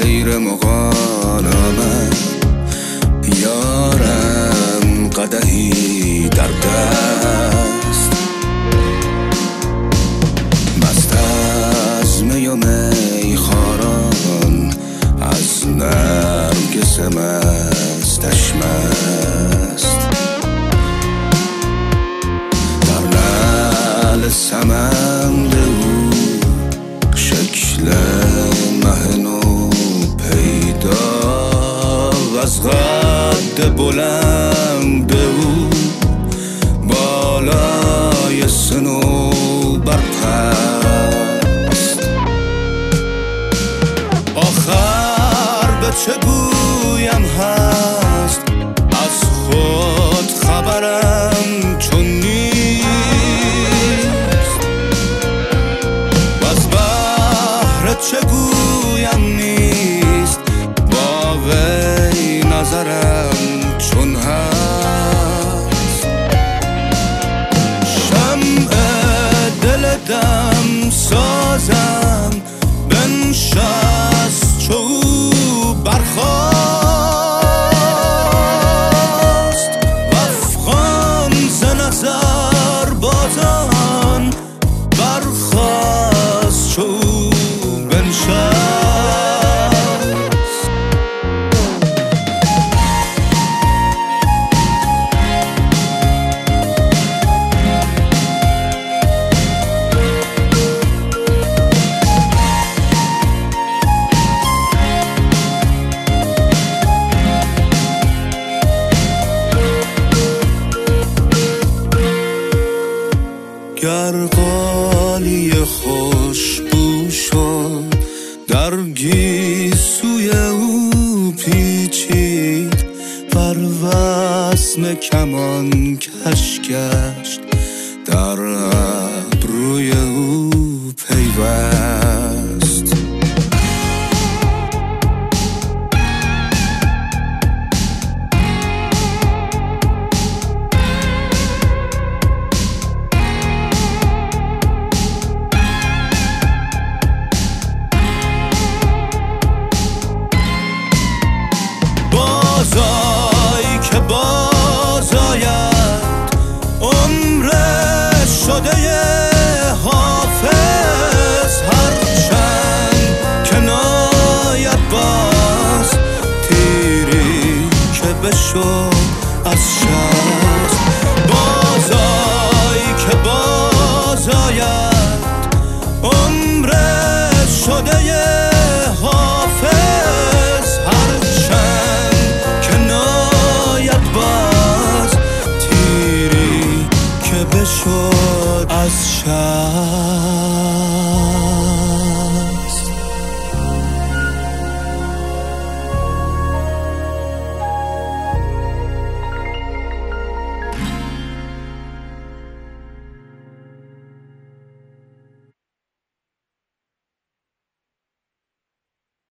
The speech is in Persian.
غیر مقانمه یارم قدحی در دست مست از می و میخواران از نرگس مستش مست در نعل سمند او شکل مه نو پیدا از قد بلند او بالای صنوبر پست آخر به چه گویم هست از خود خبرم چون نیست از بحر چه گویم نیست با وی نظرم چون هست شمع دل دم سازم بنشست چو او برخاست وفغان ز نظر بازان برخاست چو او بنشست گر قالی خوشبو شد در گیسوی او پیچید بر وسم کمان کش گشت در ابروی او پیوست بازای که بازاید عمر شده حافظ هرچند که ناید باز تیری که بشد از شست بازای که بازاید عمر شده حافظ هرچند که ناید باز تیری که بشد از شست